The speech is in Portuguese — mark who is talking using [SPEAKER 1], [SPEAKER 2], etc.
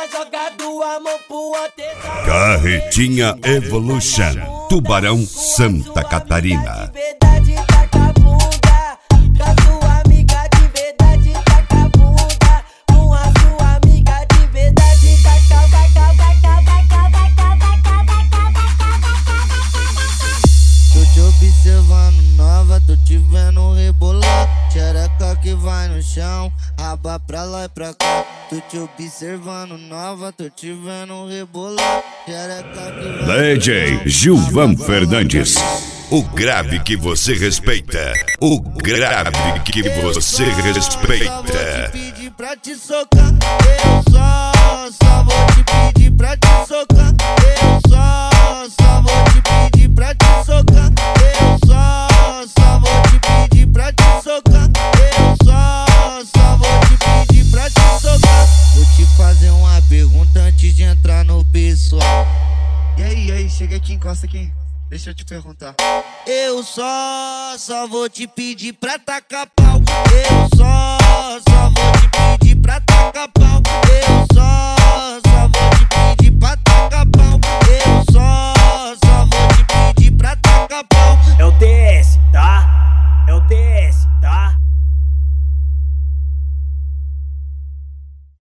[SPEAKER 1] jogado a mão pro antesão.
[SPEAKER 2] Carretinha Evolution, Tubarão, Santa Catarina.
[SPEAKER 1] De verdade, taca a bunda. Com a sua amiga de verdade, taca a bunda. Com a sua amiga de verdade, taca, vaca, vaca, vaca, vaca, vaca, vaca, vaca.
[SPEAKER 3] Tô te observando nova, tô te vendo rebolar. Xereca que vai no chão, raba pra lá e pra cá. Tô te observando nova, tô te vendo rebolar. Xereca que vai
[SPEAKER 2] DJ Gilvan Fernandes, o grave que você respeita. O grave que você respeita.
[SPEAKER 3] Vou te pedir pra te socar. Eu só vou te pedir pra te socar. Eu só vou te pedir pra te socar. Eu só vou te pedir pra te socar. Eu só vou te pedir pra te socar. Vou te fazer uma pergunta antes de entrar no pessoal.
[SPEAKER 4] E aí, chega aqui, encosta aqui. Deixa eu te perguntar.
[SPEAKER 3] Eu só vou te pedir pra tacar pau. Eu só vou te pedir pra tacar pau.